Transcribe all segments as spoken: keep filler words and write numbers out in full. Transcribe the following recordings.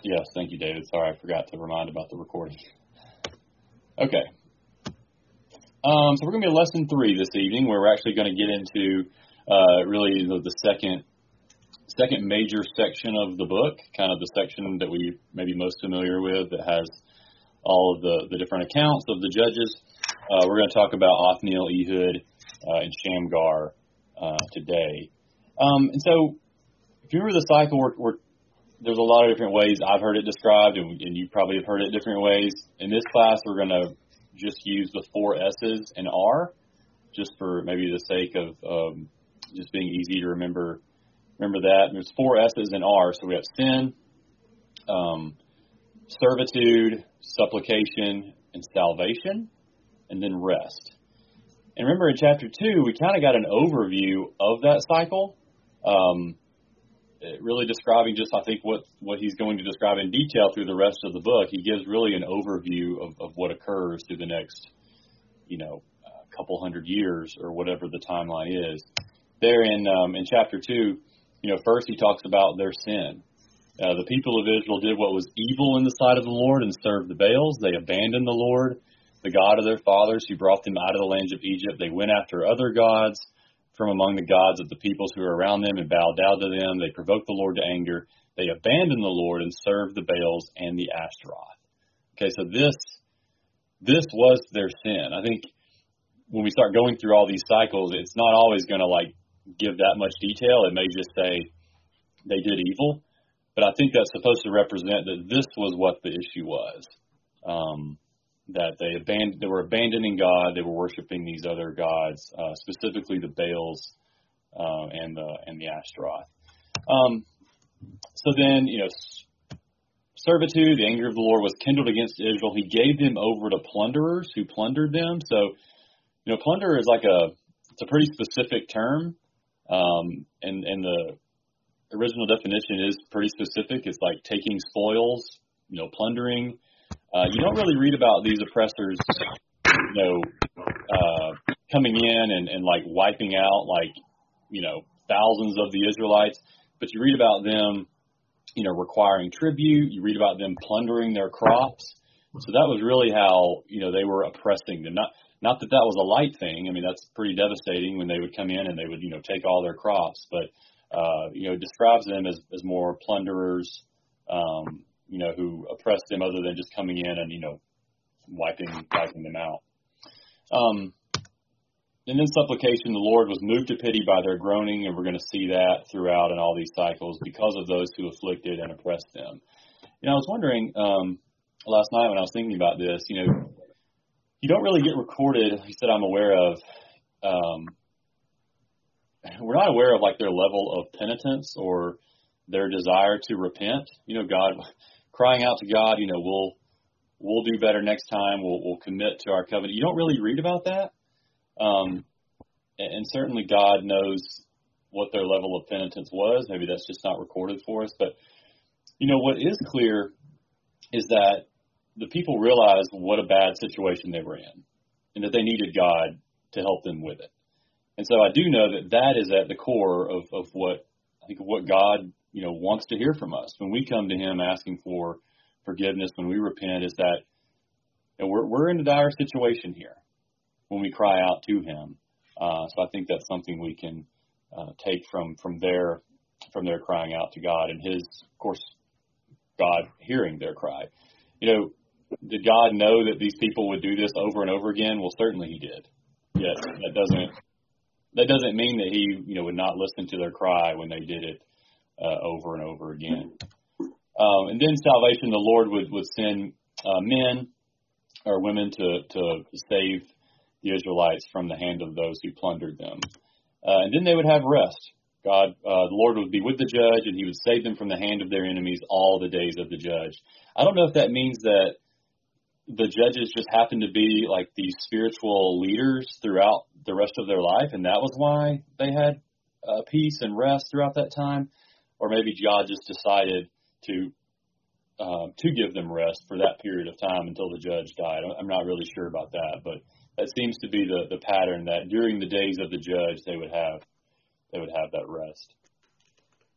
Yes, thank you, David. Sorry, I forgot to remind about the recording. Okay. Um, so we're going to be in lesson three this evening, where we're actually going to get into uh, really the, the second second major section of the book, kind of the section that we may be most familiar with that has all of the, the different accounts of the judges. Uh, we're going to talk about Othniel, Ehud, uh, and Shamgar uh, today. Um, and so if you remember the cycle, we're, we're, there's a lot of different ways I've heard it described, and, and you probably have heard it different ways. In this class, we're going to just use the four S's and R, just for maybe the sake of um, just being easy to remember Remember that. And there's four S's and R's. So we have sin, um, servitude, supplication, and salvation, and then rest. And remember in chapter two, we kind of got an overview of that cycle, um, really describing just, I think, what, what he's going to describe in detail through the rest of the book. He gives really an overview of, of what occurs through the next, you know, a couple hundred years or whatever the timeline is. There in um, in chapter two, you know, first he talks about their sin. Uh, the people of Israel did what was evil in the sight of the Lord and served the Baals. They abandoned the Lord, the God of their fathers, who brought them out of the land of Egypt. They went after other gods from among the gods of the peoples who were around them and bowed down to them. They provoked the Lord to anger. They abandoned the Lord and served the Baals and the Ashtaroth. Okay, so this this was their sin. I think when we start going through all these cycles, it's not always going to like give that much detail. It may just say they did evil, but I think that's supposed to represent that this was what the issue was, um, that they abandoned, they were abandoning God, they were worshiping these other gods, uh, specifically the Baals uh, and the and the Ashtaroth. Um, so then, you know, servitude, the anger of the Lord was kindled against Israel. He gave them over to plunderers who plundered them. So, you know, plunder is like a it's a pretty specific term. Um, and, and the original definition is pretty specific. It's like taking spoils, you know, plundering. Uh, you don't really read about these oppressors, you know, uh, coming in and, and like wiping out like, you know, thousands of the Israelites, but you read about them, you know, requiring tribute. You read about them plundering their crops. So that was really how, you know, they were oppressing them. Not, Not that that was a light thing. I mean, that's pretty devastating when they would come in and they would, you know, take all their crops. But, uh, you know, it describes them as, as more plunderers, um, you know, who oppressed them other than just coming in and, you know, wiping, wiping them out. Um, and then supplication, the Lord was moved to pity by their groaning, and we're going to see that throughout in all these cycles because of those who afflicted and oppressed them. You know, I was wondering um, last night when I was thinking about this, you know, you don't really get recorded, he said I'm aware of, um, we're not aware of like their level of penitence or their desire to repent. You know, God, crying out to God, you know, we'll, we'll do better next time. We'll, we'll commit to our covenant. You don't really read about that. Um, and, and certainly God knows what their level of penitence was. Maybe that's just not recorded for us. But, you know, what is clear is that the people realized what a bad situation they were in and that they needed God to help them with it. And so I do know that that is at the core of, of what I think of what God, you know, wants to hear from us. When we come to him asking for forgiveness, when we repent, is that you know, we're, we're in a dire situation here when we cry out to him. Uh, so I think that's something we can uh, take from, from their, from their crying out to God and his, of course, God hearing their cry. You know, did God know that these people would do this over and over again? Well, certainly he did. Yet that doesn't that doesn't mean that he, you know, would not listen to their cry when they did it uh, over and over again. Um, and then salvation, the Lord would would send uh, men or women to to save the Israelites from the hand of those who plundered them, uh, and then they would have rest. God, uh, the Lord would be with the judge, and he would save them from the hand of their enemies all the days of the judge. I don't know if that means that the judges just happened to be like these spiritual leaders throughout the rest of their life, and that was why they had uh, peace and rest throughout that time, or maybe God just decided to uh, to give them rest for that period of time until the judge died. I'm not really sure about that, but that seems to be the, the pattern, that during the days of the judge they would have they would have that rest.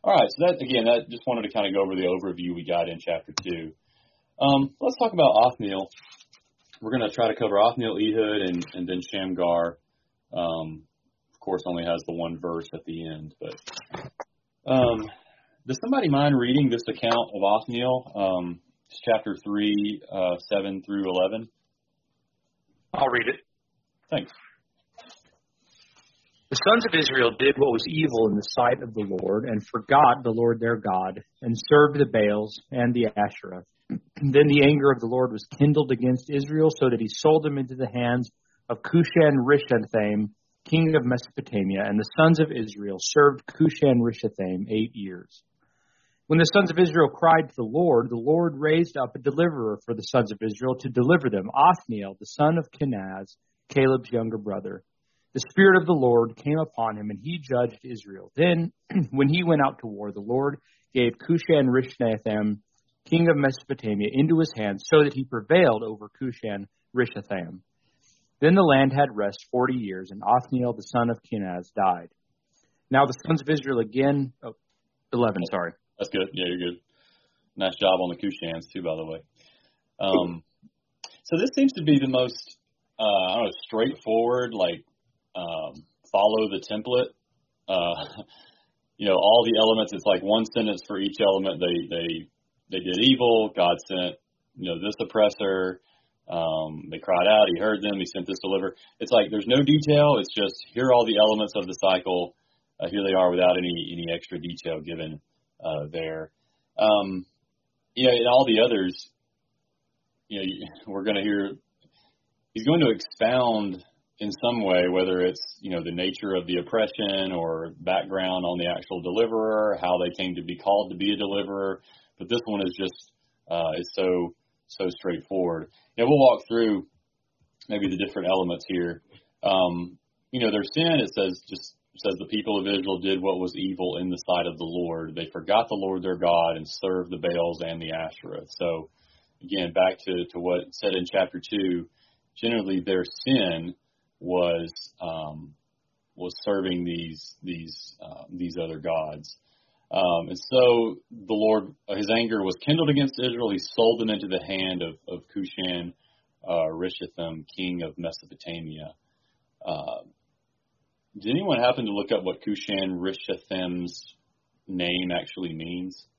All right, so that, again, that just wanted to kind of go over the overview we got in chapter two. Um, let's talk about Othniel. We're going to try to cover Othniel, Ehud, and, and then Shamgar. Um, of course, only has the one verse at the end. But um, does somebody mind reading this account of Othniel? Um, it's chapter three, uh, seven through eleven. I'll read it. Thanks. The sons of Israel did what was evil in the sight of the Lord, and forgot the Lord their God, and served the Baals and the Asherah. Then the anger of the Lord was kindled against Israel, so that he sold them into the hands of Cushan-Rishathaim, king of Mesopotamia, and the sons of Israel served Cushan-Rishathaim eight years. When the sons of Israel cried to the Lord, the Lord raised up a deliverer for the sons of Israel to deliver them, Othniel, the son of Kenaz, Caleb's younger brother. The Spirit of the Lord came upon him, and he judged Israel. Then, when he went out to war, the Lord gave Cushan-Rishathaim, king of Mesopotamia, into his hands, so that he prevailed over Cushan-Rishathaim. Then the land had rest forty years, and Othniel, the son of Kenaz, died. Now the sons of Israel again... Oh, eleven, sorry. That's good. Yeah, you're good. Nice job on the Cushans, too, by the way. Um, so this seems to be the most, uh, I don't know, straightforward, like, um, follow the template. Uh, you know, all the elements, it's like one sentence for each element. They they they did evil. God sent, you know, this oppressor. Um, they cried out. He heard them. He sent this deliverer. It's like there's no detail. It's just here are all the elements of the cycle. Uh, here they are without any any extra detail given uh, there. Um, you know, and all the others, you know, we're going to hear. He's going to expound in some way, whether it's, you know, the nature of the oppression or background on the actual deliverer, how they came to be called to be a deliverer. But this one is just, uh, is so, so straightforward. You know, we'll walk through maybe the different elements here. Um, you know, their sin, it says, just it says the people of Israel did what was evil in the sight of the Lord. They forgot the Lord their God and served the Baals and the Asherah. So again, back to, to what it said in chapter two, generally their sin was um, was serving these these uh, these other gods, um, and so the Lord, his anger was kindled against Israel. He sold them into the hand of of Cushan uh, Rishathaim, king of Mesopotamia. Uh, did anyone happen to look up what Cushan Rishathaim's name actually means?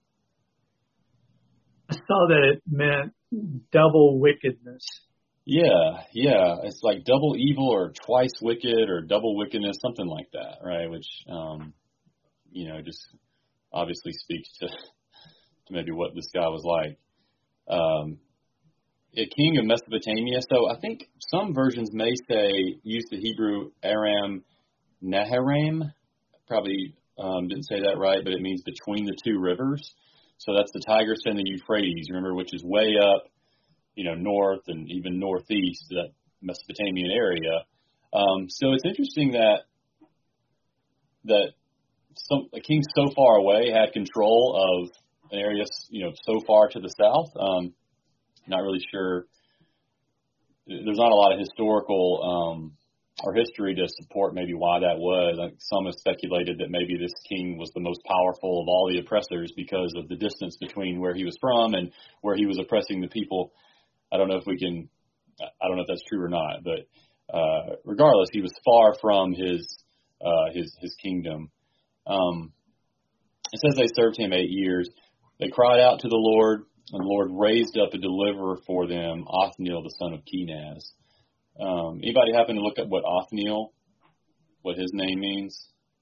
I saw that it meant double wickedness. Yeah, yeah. It's like double evil or twice wicked or double wickedness, something like that, right? Which, um, you know, just obviously speaks to, to maybe what this guy was like. Um, a king of Mesopotamia. So I think some versions may say, use the Hebrew Aram Naharaim. Probably um, didn't say that right, but it means between the two rivers. So that's the Tigris and the Euphrates, remember, which is way up, you know, north and even northeast, that Mesopotamian area. Um, so it's interesting that that some, a king so far away had control of an area, you know, so far to the south. Um, not really sure. There's not a lot of historical um, or history to support maybe why that was. Like some have speculated that maybe this king was the most powerful of all the oppressors because of the distance between where he was from and where he was oppressing the people. I don't know if we can, I don't know if that's true or not, but uh, regardless, he was far from his uh, his his kingdom. Um, it says they served him eight years. They cried out to the Lord, and the Lord raised up a deliverer for them, Othniel, the son of Kenaz. Um, anybody happen to look up what Othniel, what his name means?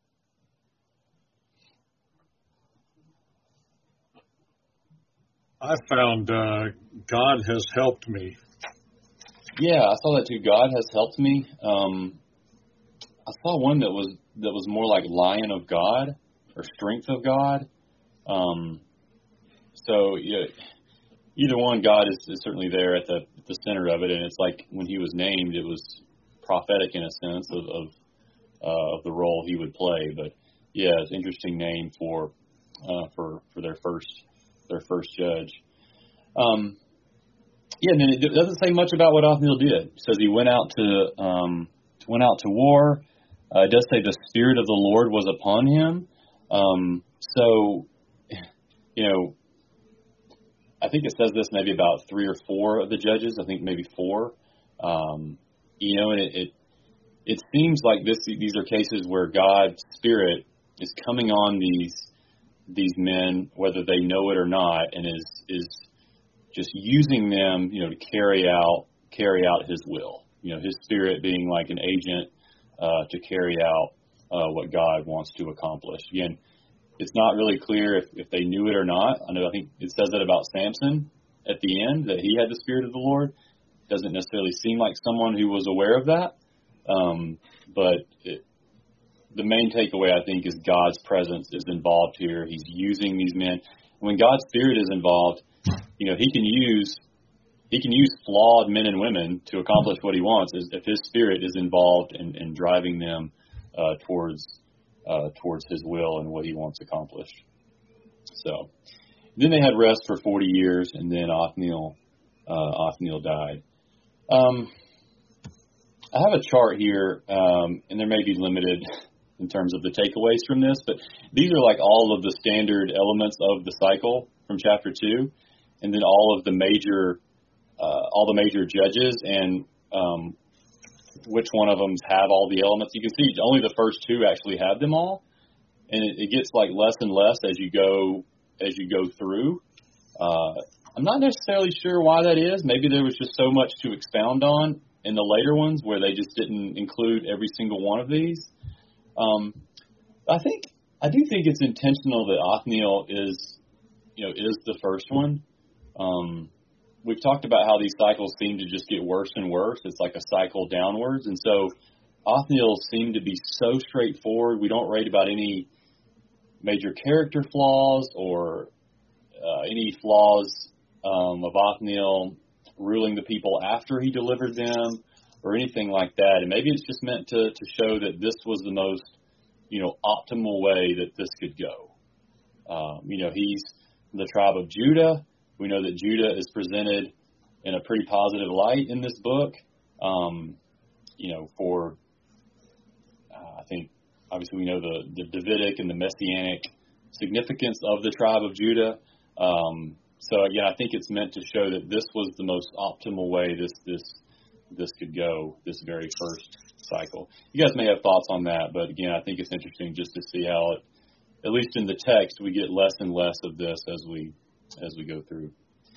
I found uh, God has helped me. Yeah, I saw that too. God has helped me. Um, I saw one that was that was more like Lion of God or Strength of God. Um, so yeah, either one, God is, is certainly there at the at the center of it, and it's like when he was named, it was prophetic in a sense of of, uh, of the role he would play. But yeah, it's an interesting name for uh, for for their first. their first judge. Um, yeah, and then it doesn't say much about what Othniel did. It says he went out to um, went out to war. Uh, it does say the Spirit of the Lord was upon him. Um, so, you know, I think it says this maybe about three or four of the judges. I think maybe four. Um, you know, and it, it it seems like this these are cases where God's Spirit is coming on these these men, whether they know it or not, and is is just using them, you know, to carry out carry out His will. You know, His Spirit being like an agent uh, to carry out uh, what God wants to accomplish. Again, it's not really clear if, if they knew it or not. I know I think it says that about Samson at the end, that he had the Spirit of the Lord. Doesn't necessarily seem like someone who was aware of that. Um, but it, the main takeaway, I think, is God's presence is involved here. He's using these men. When God's Spirit is involved, you know, He can use He can use flawed men and women to accomplish what He wants, if His Spirit is involved in, in driving them uh, towards uh, towards His will and what He wants accomplished. So then they had rest for forty years, and then Othniel uh, Othniel died. Um, I have a chart here, um, and there may be limited in terms of the takeaways from this, but these are like all of the standard elements of the cycle from chapter two, and then all of the major, uh, all the major judges, and um, which one of them have all the elements. You can see only the first two actually have them all, and it, it gets like less and less as you go as you go through. Uh, I'm not necessarily sure why that is. Maybe there was just so much to expound on in the later ones where they just didn't include every single one of these. Um, I think I do think it's intentional that Othniel is, you know, is the first one. Um, we've talked about how these cycles seem to just get worse and worse. It's like a cycle downwards, and so Othniel seemed to be so straightforward. We don't write about any major character flaws or uh, any flaws um, of Othniel ruling the people after he delivered them or anything like that. And maybe it's just meant to, to show that this was the most, you know, optimal way that this could go. Um, you know, he's from the tribe of Judah. We know that Judah is presented in a pretty positive light in this book. Um, you know, for, uh, I think, obviously we know the, the Davidic and the Messianic significance of the tribe of Judah. Um, so, again, I think it's meant to show that this was the most optimal way this this this could go, this very first cycle. You guys may have thoughts on that, but, again, I think it's interesting just to see how, it, at least in the text, we get less and less of this as we as we go through.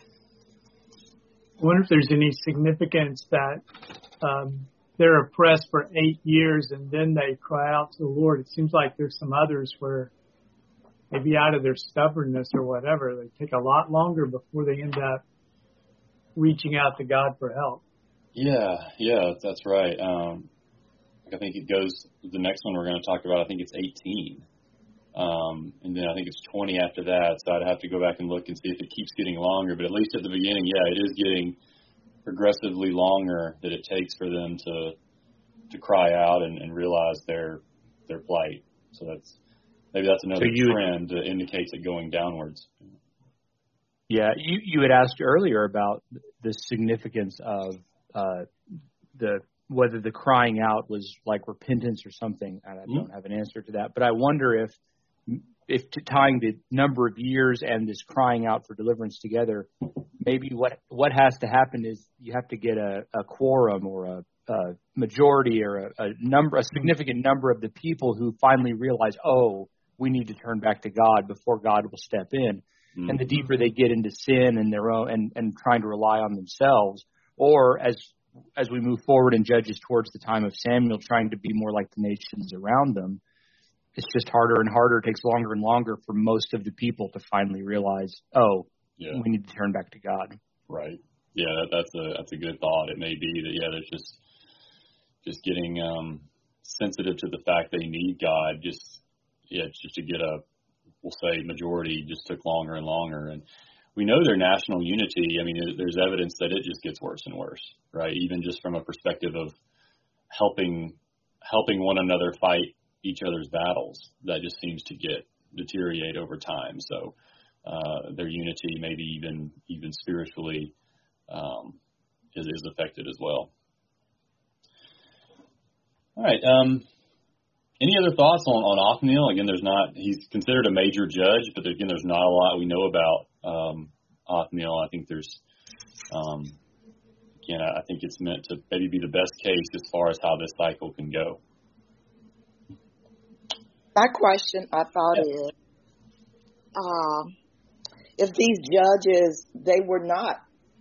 I wonder if there's any significance that um, they're oppressed for eight years and then they cry out to the Lord. It seems like there's some others where maybe out of their stubbornness or whatever, they take a lot longer before they end up reaching out to God for help. Yeah, yeah, that's right. Um, I think it goes, the next one we're going to talk about, I think it's eighteen. Um, and then I think it's twenty after that, so I'd have to go back and look and see if it keeps getting longer. But at least at the beginning, yeah, it is getting progressively longer that it takes for them to to cry out and, and realize their their plight. So that's maybe that's another so you, trend that indicates it going downwards. Yeah, you, you had asked earlier about the significance of uh, the whether the crying out was like repentance or something. I don't mm-hmm. have an answer to that, but I wonder if if tying the number of years and this crying out for deliverance together, maybe what what has to happen is you have to get a, a quorum or a, a majority or a, a number, a significant number of the people who finally realize, oh, we need to turn back to God before God will step in. Mm-hmm. And the deeper they get into sin and their own and, and trying to rely on themselves, or as as we move forward in Judges towards the time of Samuel, trying to be more like the nations around them, it's just harder and harder. It takes longer and longer for most of the people to finally realize, oh, yeah, we need to turn back to God. Right. Yeah, that, that's a that's a good thought. It may be that, yeah, there's just just getting um, sensitive to the fact they need God. Just yeah, just to get a, we'll say, majority just took longer and longer. And we know their national unity. I mean, there's evidence that it just gets worse and worse, right? Even just from a perspective of helping helping one another fight each other's battles, that just seems to get deteriorate over time. So uh, their unity, maybe even even spiritually, um, is, is affected as well. All right. Um, any other thoughts on, on Othniel? Again, there's not, he's considered a major judge, but again, there's not a lot we know about um, Othniel. I think there's, um, again, I think it's meant to maybe be the best case as far as how this cycle can go. My question, I thought, Yeah. is, um, if these judges, they were not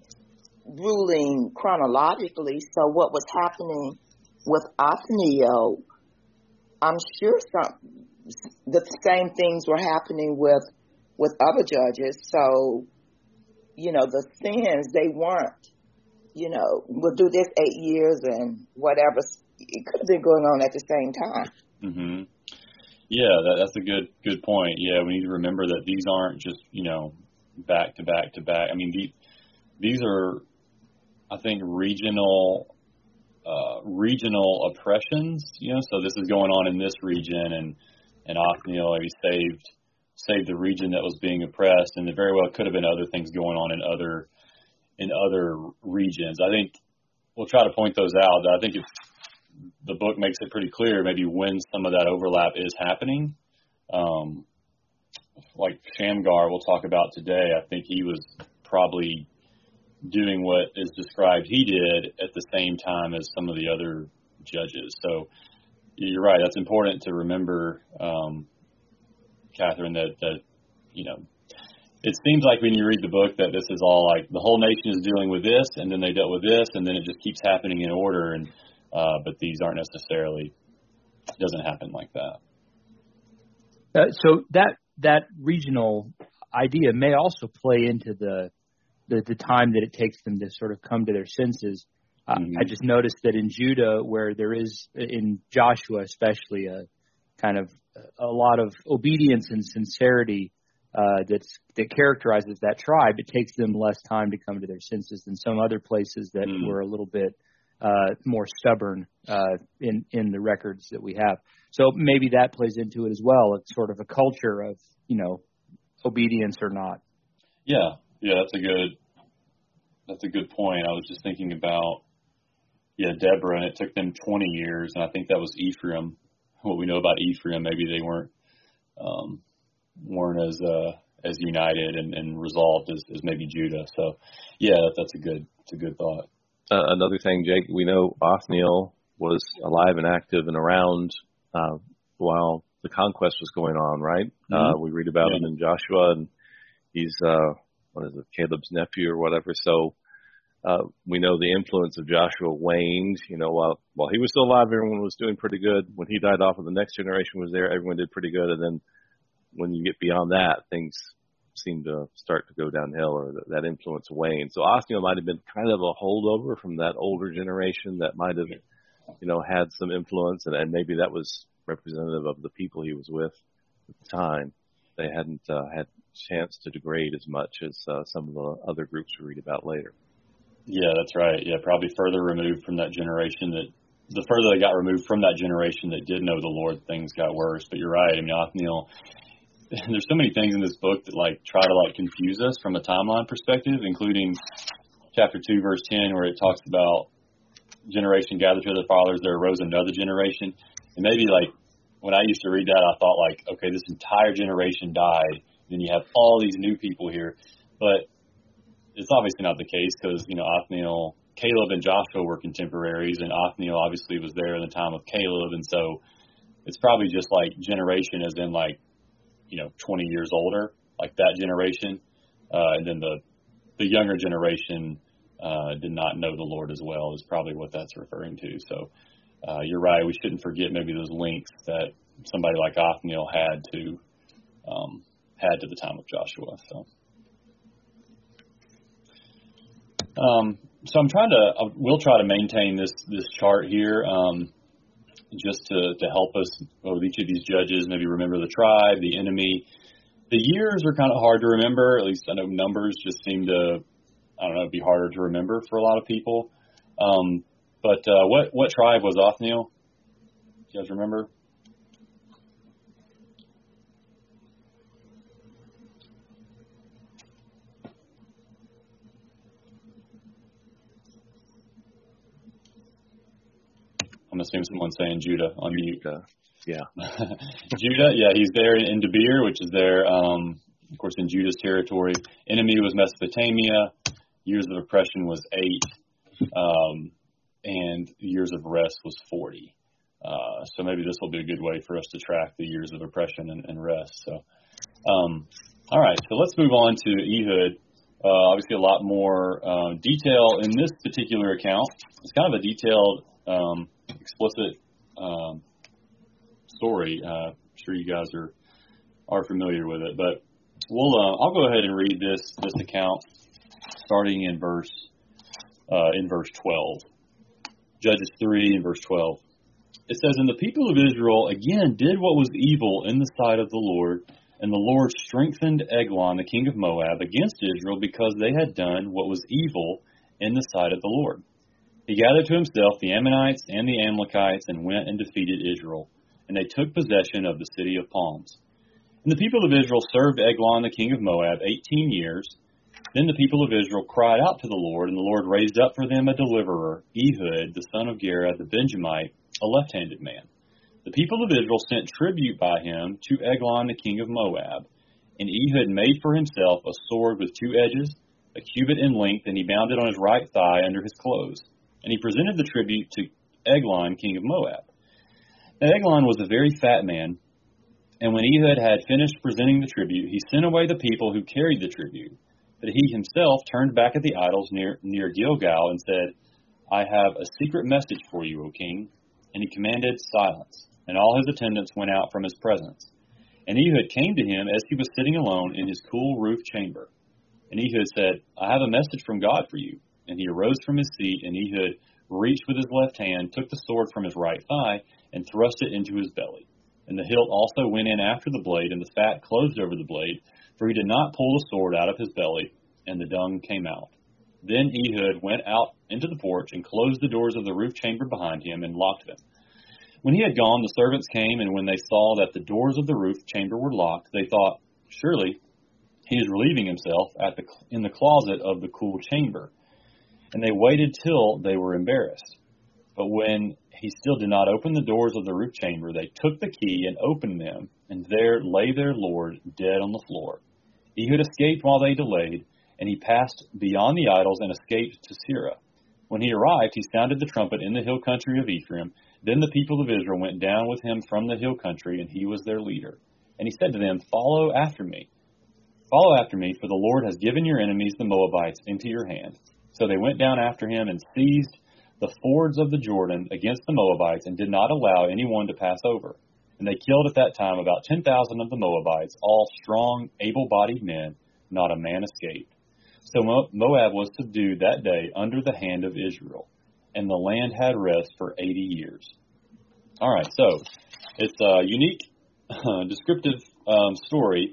ruling chronologically, so what was happening with Othniel, I'm sure some the same things were happening with with other judges. So, you know, the sins, they weren't, you know, we'll do this eight years and whatever. It could have been going on at the same time. Mm-hmm. Yeah, that, that's a good good point. Yeah, we need to remember that these aren't just, you know, back to back to back. I mean, the, these are, I think, regional uh, regional oppressions. You know, so this is going on in this region, and and Othniel maybe saved saved the region that was being oppressed, and it very well could have been other things going on in other in other regions. I think we'll try to point those out. I think it's, the book makes it pretty clear maybe when some of that overlap is happening. Um, like Shamgar, we'll talk about today, I think he was probably doing what is described he did at the same time as some of the other judges. So you're right. That's important to remember, um, Catherine, that, that, you know, it seems like when you read the book that this is all like the whole nation is dealing with this, and then they dealt with this, and then it just keeps happening in order. And uh, but these aren't necessarily, it doesn't happen like that. Uh, so that that regional idea may also play into the, the the time that it takes them to sort of come to their senses. Uh, mm-hmm. I just noticed that in Judah, where there is, in Joshua especially, a kind of a lot of obedience and sincerity uh, that's that characterizes that tribe, it takes them less time to come to their senses than some other places that mm. were a little bit uh, more stubborn uh, in in the records that we have. So maybe that plays into it as well. It's sort of a culture of, you know, obedience or not. Yeah, yeah, that's a good that's a good point. I was just thinking about yeah, Deborah, and it took them twenty years, and I think that was Ephraim. What we know about Ephraim, maybe they weren't um, weren't as uh, as united and, and resolved as, as maybe Judah. So, yeah, that, that's a good it's a good thought. Uh, another thing, Jake, we know Othniel was alive and active and around uh, while the conquest was going on, right? Mm-hmm. Uh, we read about yeah. him in Joshua, and he's uh, what is it, Caleb's nephew or whatever. So uh, we know the influence of Joshua waned. You know, while while he was still alive, everyone was doing pretty good. When he died off, and the next generation was there, everyone did pretty good. And then when you get beyond that, things seem to start to go downhill, or that, that influence waned. So Othniel might have been kind of a holdover from that older generation that might have, you know, had some influence, and, and maybe that was representative of the people he was with at the time. They hadn't uh, had chance to degrade as much as uh, some of the other groups we read about later. Yeah, that's right. Yeah, probably further removed from that generation that, the further they got removed from that generation that did know the Lord, things got worse. But you're right. I mean, Othniel, there's so many things in this book that like try to like confuse us from a timeline perspective, including chapter two, verse ten, where it talks about generation gathered to their fathers, there arose another generation. And maybe like when I used to read that, I thought like, okay, this entire generation died. Then you have all these new people here. But it's obviously not the case because, you know, Othniel, Caleb and Joshua were contemporaries, and Othniel obviously was there in the time of Caleb. And so it's probably just like generation as in like, you know, twenty years older, like that generation. Uh, and then the, the younger generation uh, did not know the Lord as well is probably what that's referring to. So uh, you're right. We shouldn't forget maybe those links that somebody like Othniel had to, um, had to the time of Joshua. So, um, so I'm trying to, uh, we'll try to maintain this, this chart here. Um, just to, to help us with each of these judges, maybe remember the tribe, the enemy. The years are kind of hard to remember. At least I know numbers just seem to, I don't know, be harder to remember for a lot of people. Um, but uh, what what tribe was Othniel? Do you guys remember? I'm assuming someone's saying Judah on mute. Uh, Yeah. Judah, yeah, he's there in Debir, which is there, um, of course, in Judah's territory. Enemy was Mesopotamia. Years of oppression was eight. Um, and years of rest was forty. Uh, so maybe this will be a good way for us to track the years of oppression and, and rest. So, um, all right, so let's move on to Ehud. Uh, obviously, a lot more uh, detail in this particular account. It's kind of a detailed, um, explicit um, story. Uh, I'm sure you guys are are familiar with it, but we'll uh, I'll go ahead and read this this account starting in verse uh, in verse twelve. Judges three and verse twelve. It says, "And the people of Israel again did what was evil in the sight of the Lord, and the Lord strengthened Eglon, the king of Moab, against Israel because they had done what was evil in the sight of the Lord. He gathered to himself the Ammonites and the Amalekites and went and defeated Israel, and they took possession of the city of palms. And the people of Israel served Eglon, the king of Moab, eighteen years. Then the people of Israel cried out to the Lord, and the Lord raised up for them a deliverer, Ehud, the son of Gera, the Benjamite, a left-handed man. The people of Israel sent tribute by him to Eglon, the king of Moab. And Ehud made for himself a sword with two edges, a cubit in length, and he bound it on his right thigh under his clothes. And he presented the tribute to Eglon, king of Moab. Now Eglon was a very fat man, and when Ehud had finished presenting the tribute, he sent away the people who carried the tribute. But he himself turned back at the idols near, near Gilgal and said, I have a secret message for you, O king. And he commanded silence, and all his attendants went out from his presence. And Ehud came to him as he was sitting alone in his cool roof chamber. And Ehud said, I have a message from God for you. And he arose from his seat, and Ehud reached with his left hand, took the sword from his right thigh, and thrust it into his belly. And the hilt also went in after the blade, and the fat closed over the blade, for he did not pull the sword out of his belly, and the dung came out. Then Ehud went out into the porch and closed the doors of the roof chamber behind him and locked them. When he had gone, the servants came, and when they saw that the doors of the roof chamber were locked, they thought, surely he is relieving himself at the, in the closet of the cool chamber. And they waited till they were embarrassed. But when he still did not open the doors of the roof chamber, they took the key and opened them, and there lay their lord dead on the floor. Ehud escaped while they delayed, and he passed beyond the idols and escaped to Seirah. When he arrived, he sounded the trumpet in the hill country of Ephraim. Then the people of Israel went down with him from the hill country, and he was their leader. And he said to them, Follow after me. Follow after me, for the Lord has given your enemies, the Moabites, into your hand. So they went down after him and seized the fords of the Jordan against the Moabites and did not allow anyone to pass over. And they killed at that time about ten thousand of the Moabites, all strong, able-bodied men. Not a man escaped. So Moab was subdued that day under the hand of Israel, and the land had rest for eighty years. All right, so it's a unique, uh, descriptive um, story.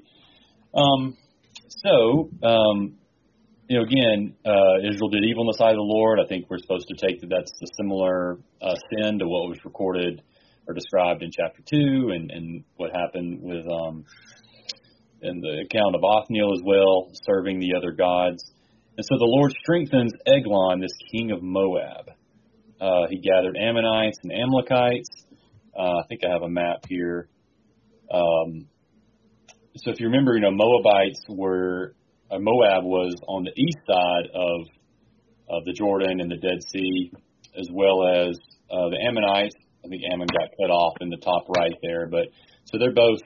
Um, so, um, you know, again, uh, Israel did evil in the sight of the Lord. I think we're supposed to take that that's a similar uh, sin to what was recorded or described in chapter two, and, and what happened with um, in the account of Othniel as well, serving the other gods. And so the Lord strengthens Eglon, this king of Moab. Uh, he gathered Ammonites and Amalekites. Uh, I think I have a map here. Um, so if you remember, you know, Moabites were, uh, Moab was on the east side of of the Jordan and the Dead Sea, as well as uh, the Ammonites. I think Ammon got cut off in the top right there, but so they're both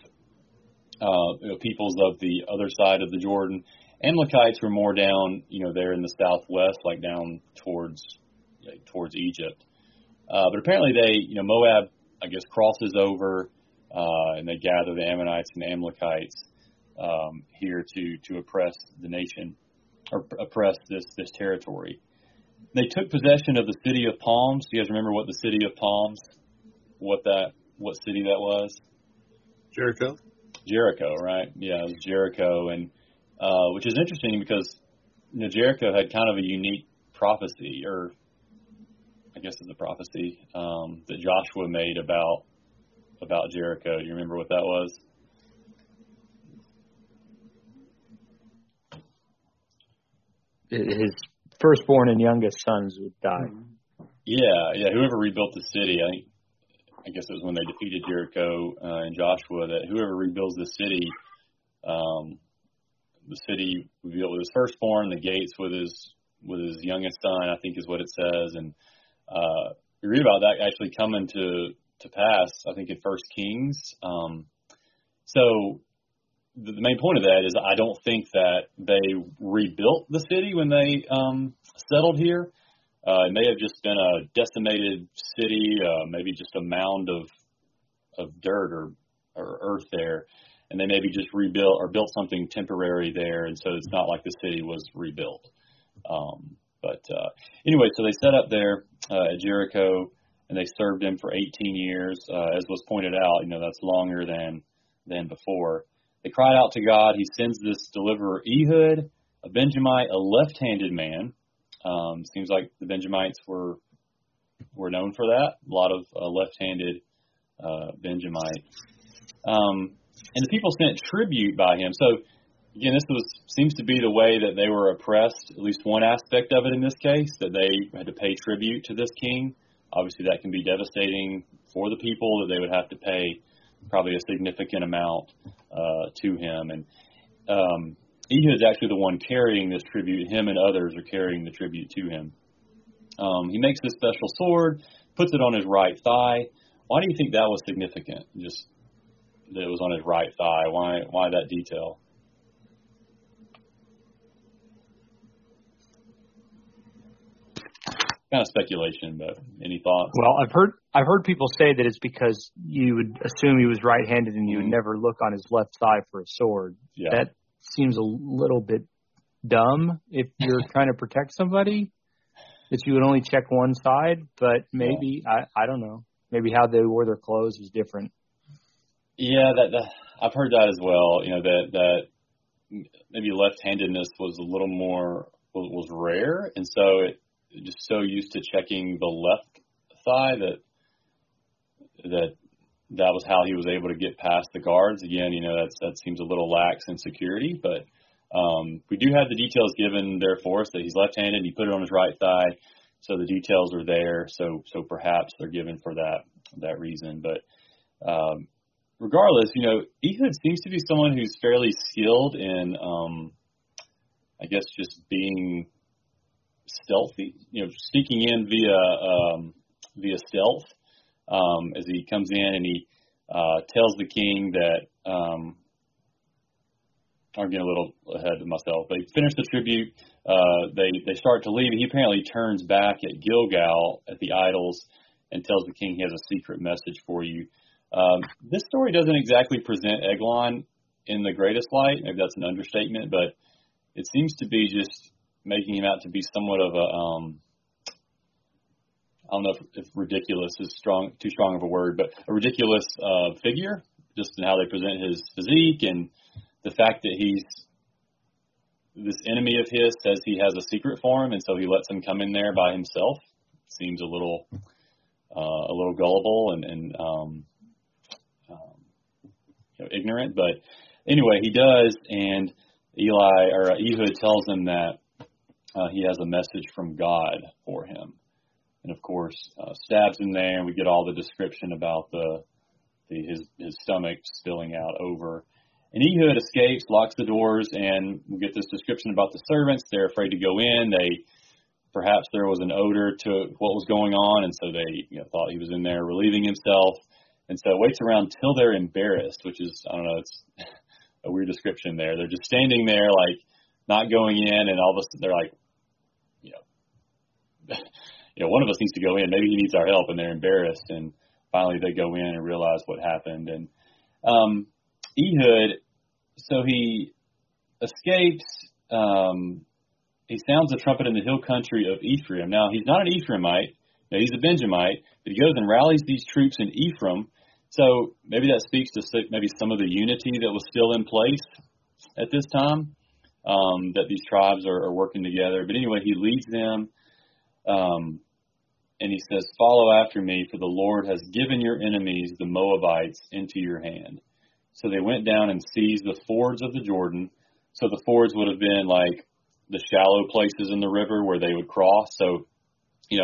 uh, you know, peoples of the other side of the Jordan. Amalekites were more down, you know, there in the southwest, like down towards like, towards Egypt. Uh, but apparently they, you know, Moab, I guess, crosses over, uh, and they gather the Ammonites and the Amalekites um, here to to oppress the nation, or oppress this this territory. They took possession of the city of Palms. Do you guys remember what the city of Palms, what that, what city that was? Jericho. Jericho, right? Yeah, it was Jericho, and uh, which is interesting because you know, Jericho had kind of a unique prophecy, or I guess it's a prophecy um, that Joshua made about about Jericho. Do you remember what that was? His firstborn and youngest sons would die. Yeah, yeah. Whoever rebuilt the city, I think I guess it was when they defeated Jericho uh, and Joshua, that whoever rebuilds the city, um, the city would be built with his firstborn, the gates with his with his youngest son, I think is what it says. And uh, we read about that actually coming to, to pass, I think, in First Kings. Um, so the, the main point of that is I don't think that they rebuilt the city when they um, settled here. Uh, it may have just been a decimated city, uh, maybe just a mound of of dirt or, or earth there, and they maybe just rebuilt or built something temporary there, and so it's not like the city was rebuilt. Um, but uh, anyway, so they set up there uh, at Jericho, and they served him for eighteen years. Uh, as was pointed out, you know, that's longer than than before. They cried out to God. He sends this deliverer Ehud, a Benjamite, a left-handed man. Um, seems like the Benjamites were were known for that. A lot of uh, left-handed uh, Benjamite, um, and the people sent tribute by him. So again, this was seems to be the way that they were oppressed. At least one aspect of it in this case, that they had to pay tribute to this king. Obviously, that can be devastating for the people, that they would have to pay probably a significant amount uh, to him. And um, Ehud is actually the one carrying this tribute. Him and others are carrying the tribute to him. Um, he makes this special sword, puts it on his right thigh. Why do you think that was significant? Just that it was on his right thigh. Why? Why that detail? Kind of speculation, but any thoughts? Well, I've heard I've heard people say that it's because you would assume he was right-handed and you would never look on his left thigh for a sword. Yeah. That seems a little bit dumb if you're trying to protect somebody, that you would only check one side. But maybe yeah. I I don't know. Maybe how they wore their clothes was different. Yeah, that, that I've heard that as well. You know, that that maybe left-handedness was a little more was, was rare, and so it. Just so used to checking the left thigh that that that was how he was able to get past the guards. Again, you know, that's that seems a little lax in security, but um, we do have the details given there for us that he's left-handed and he put it on his right thigh, so the details are there. So so perhaps they're given for that that reason. But um, regardless, you know, Ehud seems to be someone who's fairly skilled in, um, I guess, just being stealthy, you know, sneaking in via um, via stealth um, as he comes in and he uh, tells the king that um, I'm getting a little ahead of myself. They finish the tribute. Uh, they they start to leave. He apparently turns back at Gilgal at the idols and tells the king he has a secret message for you. Um, this story doesn't exactly present Eglon in the greatest light. Maybe that's an understatement, but it seems to be just making him out to be somewhat of a, um, I don't know if, if ridiculous is strong, too strong of a word, but a ridiculous uh, figure, just in how they present his physique, and the fact that he's, this enemy of his says he has a secret for him, and so he lets him come in there by himself. Seems a little, uh, a little gullible and, and um, um, you know, ignorant, but anyway, he does, and Eli or Ehud tells him that Uh, he has a message from God for him, and of course uh, stabs him there. And we get all the description about the, the his his stomach spilling out over. And Ehud escapes, locks the doors, and we get this description about the servants. They're afraid to go in. They perhaps there was an odor to what was going on, and so they you know, thought he was in there relieving himself. And so waits around till they're embarrassed, which is I don't know, it's a weird description there. They're just standing there like not going in, and all of a sudden they're like, you know, you know, one of us needs to go in. Maybe he needs our help, and they're embarrassed. And finally, they go in and realize what happened. And um, Ehud, so he escapes. Um, he sounds the trumpet in the hill country of Ephraim. Now, he's not an Ephraimite. No, he's a Benjamite, but he goes and rallies these troops in Ephraim. So maybe that speaks to maybe some of the unity that was still in place at this time. Um, that these tribes are, are working together. But anyway, he leads them, um, and he says, "Follow after me, for the Lord has given your enemies, the Moabites, into your hand." So they went down and seized the fords of the Jordan. So the fords would have been like the shallow places in the river where they would cross. So, you know,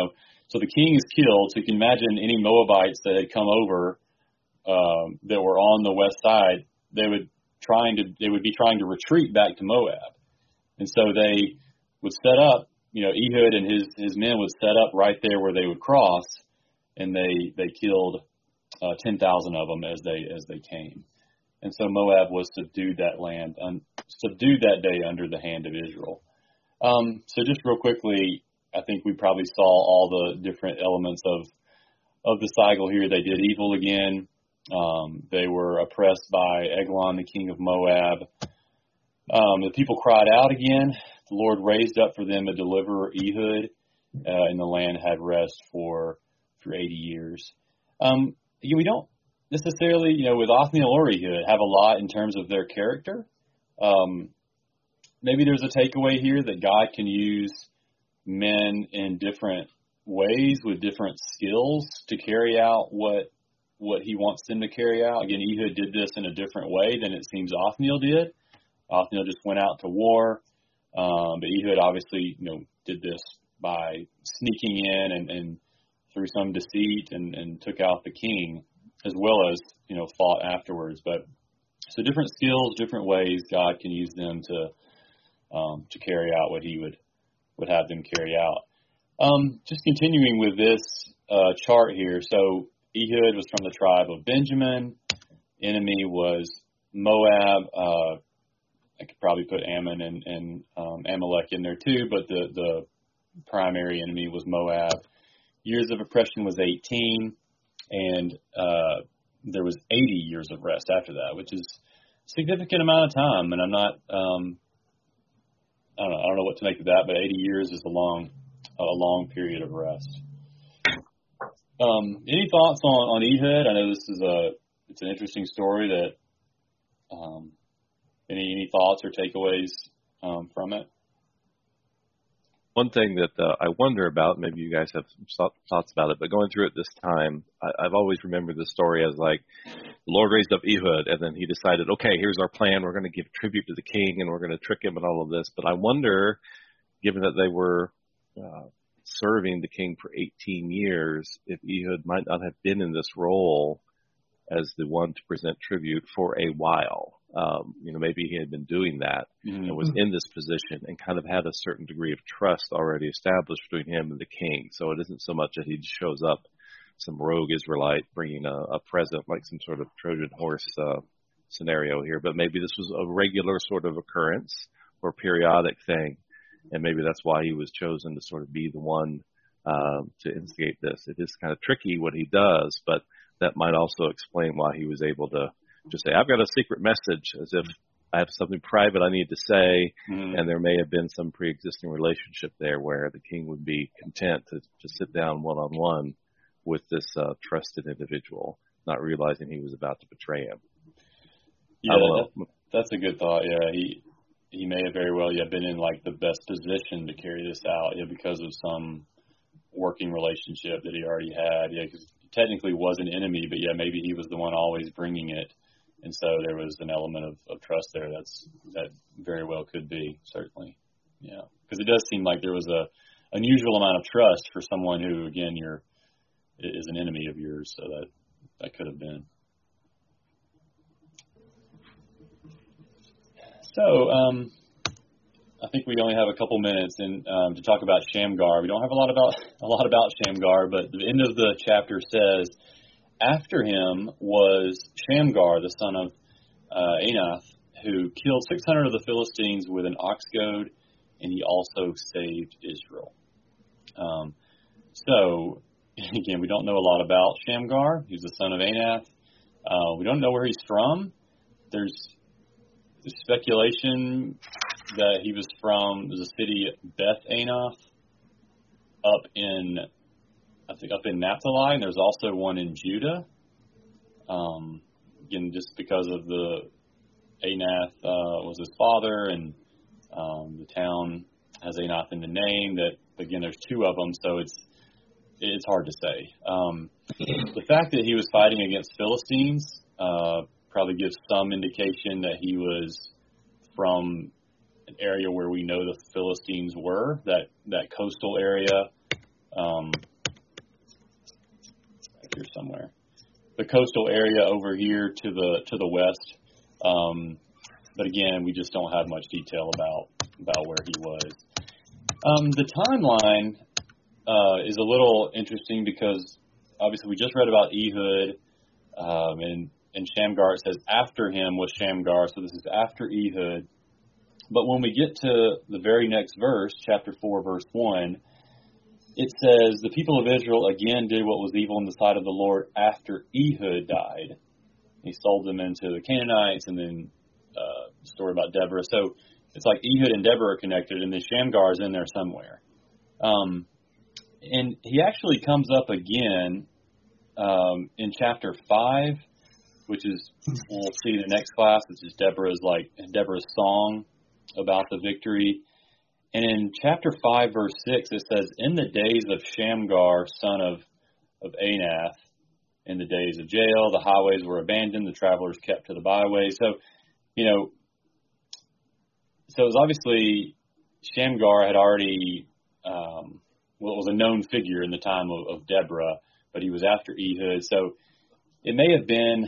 So the king is killed. So you can imagine any Moabites that had come over um, that were on the west side, they would trying to they would be trying to retreat back to Moab, and so they would set up. You know, Ehud and his his men would set up right there where they would cross, and they they killed uh, ten thousand of them as they as they came. And so Moab was subdued that land, un, subdued that day under the hand of Israel. Um, so just real quickly, I think we probably saw all the different elements of of the cycle here. They did evil again. Um, they were oppressed by Eglon, the king of Moab. Um, the people cried out again. The Lord raised up for them a deliverer, Ehud, uh, and the land had rest for for eighty years. Um, you know, we don't necessarily, you know, with Othniel or Ehud, have a lot in terms of their character. Um, maybe there's a takeaway here that God can use men in different ways with different skills to carry out what what he wants them to carry out. Again, Ehud did this in a different way than it seems Othniel did. Othniel just went out to war, um, but Ehud obviously, you know, did this by sneaking in and, and through some deceit and, and took out the king, as well as, you know, fought afterwards. But so different skills, different ways God can use them to um, to carry out what he would would have them carry out. Um, just continuing with this uh, chart here. So Ehud was from the tribe of Benjamin. Enemy was Moab. Uh, I could probably put Ammon and, and um, Amalek in there too, but the, the primary enemy was Moab. Years of oppression was eighteen, and uh, there was eighty years of rest after that, which is a significant amount of time. And I'm not, um, I don't know, I don't know what to make of that, but eighty years is a long, a long period of rest. Um, any thoughts on, on Ehud? I know this is a, it's an interesting story that, um, any, any thoughts or takeaways, um, from it? One thing that uh, I wonder about, maybe you guys have some thoughts about it, but going through it this time, I, I've always remembered the story as like the Lord raised up Ehud, and then he decided, okay, here's our plan. We're going to give tribute to the king, and we're going to trick him and all of this. But I wonder, given that they were uh, serving the king for eighteen years, if Ehud might not have been in this role as the one to present tribute for a while. Um, you know, maybe he had been doing that mm-hmm. and was in this position and kind of had a certain degree of trust already established between him and the king. So it isn't so much that he shows up, some rogue Israelite bringing a, a present like some sort of Trojan horse uh, scenario here, but maybe this was a regular sort of occurrence or periodic thing, and maybe that's why he was chosen to sort of be the one um, to instigate this. It is kind of tricky what he does, but that might also explain why he was able to just say, I've got a secret message, as if I have something private I need to say, mm-hmm. and there may have been some pre-existing relationship there where the king would be content to, to sit down one-on-one with this uh, trusted individual, not realizing he was about to betray him. Yeah, that, that's a good thought. Yeah, he he may have very well yeah been in like the best position to carry this out, yeah, because of some working relationship that he already had. Yeah, because he technically was an enemy, but yeah, maybe he was the one always bringing it. And so there was an element of, of trust there. That's that very well could be, certainly. Yeah, because it does seem like there was a unusual amount of trust for someone who, again, you're is an enemy of yours. So that that could have been. So um, I think we only have a couple minutes in, um, to talk about Shamgar. We don't have a lot about a lot about Shamgar, but the end of the chapter says, after him was Shamgar, the son of uh, Anath, who killed six hundred of the Philistines with an ox goad, and he also saved Israel. Um, so, again, we don't know a lot about Shamgar. He's the son of Anath. Uh, we don't know where he's from. There's, there's speculation that he was from the city Beth Anath up in I think up in Naphtali, and there's also one in Judah. Um, again, just because of the Anath uh, was his father, and um, the town has Anath in the name. That again, there's two of them, so it's it's hard to say. Um, the fact that he was fighting against Philistines uh, probably gives some indication that he was from an area where we know the Philistines were, that that coastal area. Um, here somewhere. The coastal area over here to the to the west. Um, but again, we just don't have much detail about about where he was. Um, the timeline uh, is a little interesting because obviously we just read about Ehud, um, and and Shamgar. It says after him was Shamgar, so this is after Ehud. But when we get to the very next verse, chapter four, verse one, it says, the people of Israel again did what was evil in the sight of the Lord after Ehud died. He sold them into the Canaanites, and then uh, the story about Deborah. So it's like Ehud and Deborah are connected, and then Shamgar is in there somewhere. Um, and he actually comes up again um, in chapter five, which is, we'll see in the next class, which is Deborah's, like, Deborah's song about the victory. And in chapter five, verse six, it says, in the days of Shamgar, son of, of Anath, in the days of Jael, the highways were abandoned, the travelers kept to the byways. So, you know, so it was obviously Shamgar had already, um, well, it was a known figure in the time of, of Deborah, but he was after Ehud. So it may have been,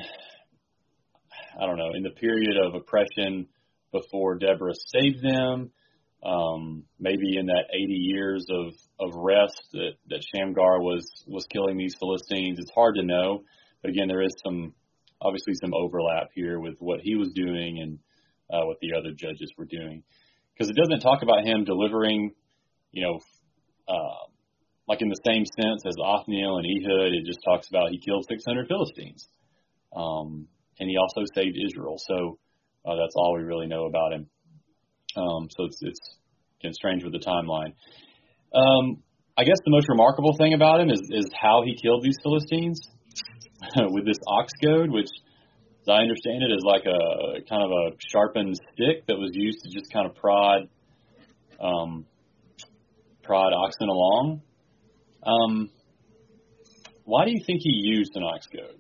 I don't know, in the period of oppression before Deborah saved them, um, maybe in that eighty years of, of rest that, that Shamgar was, was killing these Philistines. It's hard to know. But again, there is some, obviously some overlap here with what he was doing and uh, what the other judges were doing. Because it doesn't talk about him delivering, you know, uh, like in the same sense as Othniel and Ehud. It just talks about he killed six hundred Philistines. Um, and he also saved Israel. So uh, that's all we really know about him. Um, so it's, it's again, strange with the timeline. Um, I guess the most remarkable thing about him is, is how he killed these Philistines with this ox goad, which, as I understand it, is like a kind of a sharpened stick that was used to just kind of prod, um, prod oxen along. Um, why do you think he used an ox goad?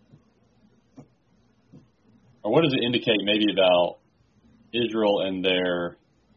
Or what does it indicate maybe about Israel and their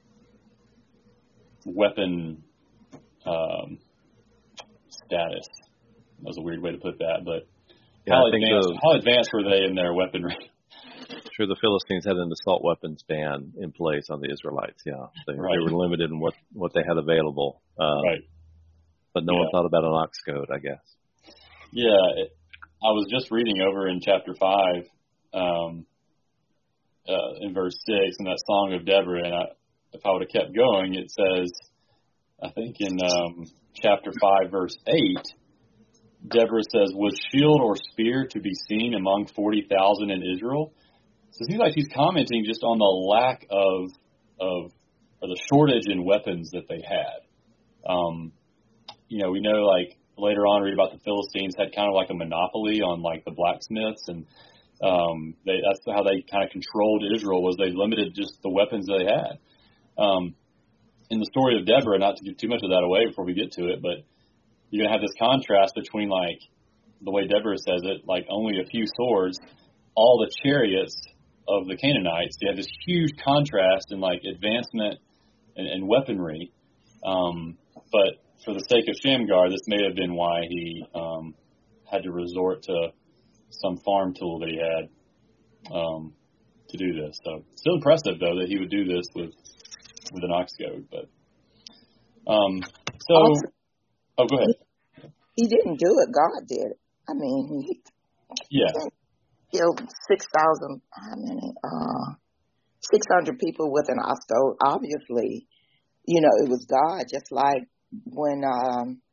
weapon um, status? That was a weird way to put that, but yeah, how, I think advanced, the, how advanced were they in their weaponry? Sure, the Philistines had an assault weapons ban in place on the Israelites, yeah. They, right. they were limited in what, what they had available. Uh, right. But no yeah. one thought about an ox goad, I guess. Yeah, it, I was just reading over in chapter five, um, uh, in verse six, in that song of Deborah, and I, if I would have kept going, it says, I think in um, chapter five, verse eight, Deborah says, was shield or spear to be seen among forty thousand in Israel? So it seems like she's commenting just on the lack of, of or the shortage in weapons that they had. Um, you know, we know, like, later on, read about the Philistines had kind of like a monopoly on, like, the blacksmiths, and um, they, that's how they kind of controlled Israel, was they limited just the weapons they had. Um, in the story of Deborah, not to give too much of that away before we get to it, but you're going to have this contrast between, like, the way Deborah says it, like, only a few swords, all the chariots of the Canaanites. You have this huge contrast in, like, advancement and, and weaponry. Um, but for the sake of Shamgar, this may have been why he um, had to resort to some farm tool that he had um, to do this. So still impressive, though, that he would do this with with an ox goad. But um, so, also, oh, go ahead. He, he didn't do it. God did it. I mean, he yeah, killed six thousand. How many? Uh, six hundred people with an ox goad. Obviously, you know, it was God. Just like when um,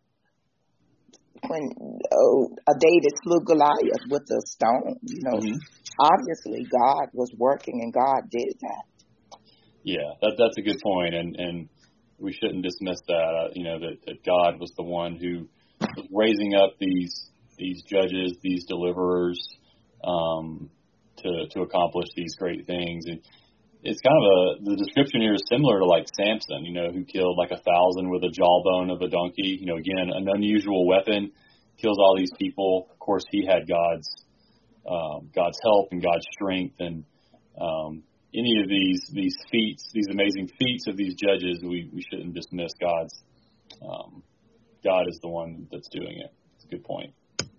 when oh, uh, David slew Goliath with a stone. You know, mm-hmm. Obviously God was working, and God did that. Yeah, that that's a good point, and and we shouldn't dismiss that. Uh, you know, that, that God was the one who was raising up these these judges, these deliverers, um, to to accomplish these great things. And it's kind of a, the description here is similar to like Samson, you know, who killed like a thousand with a jawbone of a donkey. You know, again, an unusual weapon, kills all these people. Of course, he had God's um, God's help and God's strength, and um, any of these these feats, these amazing feats of these judges, we, we shouldn't dismiss God's. Um, God is the one that's doing it. It's a good point.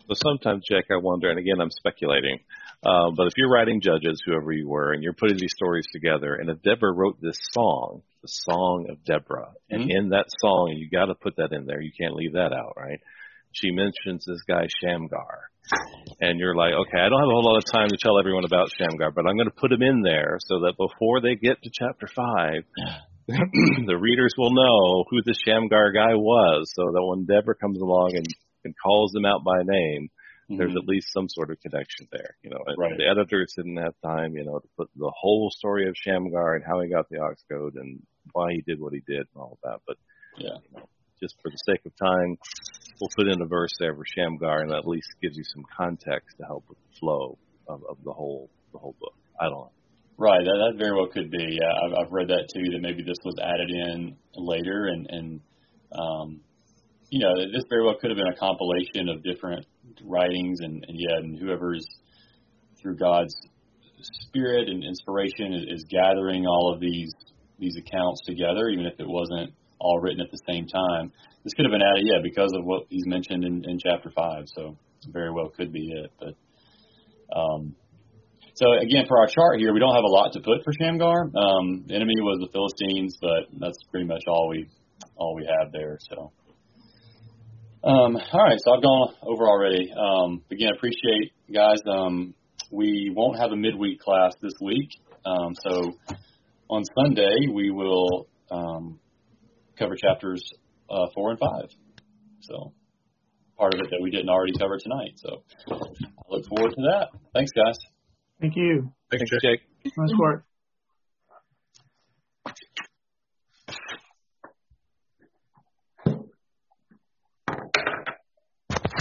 So sometimes, Jake, I wonder, and again, I'm speculating, uh, but if you're writing Judges, whoever you were, and you're putting these stories together, and if Deborah wrote this song, the Song of Deborah, and Mm-hmm. in that song, you got to put that in there. You can't leave that out, right? She mentions this guy Shamgar, and you're like, okay, I don't have a whole lot of time to tell everyone about Shamgar, but I'm going to put him in there so that before they get to chapter five, the readers will know who the Shamgar guy was, so that when Deborah comes along and, and calls him out by name, Mm-hmm. there's at least some sort of connection there. You know, Right. the editors didn't have time, you know, to put the whole story of Shamgar and how he got the ox goad and why he did what he did and all of that. But Yeah. you know, just for the sake of time, we'll put in a verse there for Shamgar, and that at least gives you some context to help with the flow of, of the whole the whole book. I don't know. Right, that, that very well could be. Yeah, I've, I've read that too. That maybe this was added in later, and and um, you know, this very well could have been a compilation of different writings, and, and yeah, and whoever's through God's spirit and inspiration is, is gathering all of these these accounts together, even if it wasn't all written at the same time. This could have been added, yeah, because of what he's mentioned in, in chapter five. So very well could be it. But um, so again, for our chart here, we don't have a lot to put for Shamgar. Um, the enemy was the Philistines, but that's pretty much all we all we have there. So. Um, all right, so I've gone over already. Um, again, appreciate guys. Um, we won't have a midweek class this week, um, so on Sunday we will um, cover chapters uh, four and five. So part of it that we didn't already cover tonight. So I look forward to that. Thanks, guys. Thank you. Thanks, Thanks, Jake. Jake. Nice work.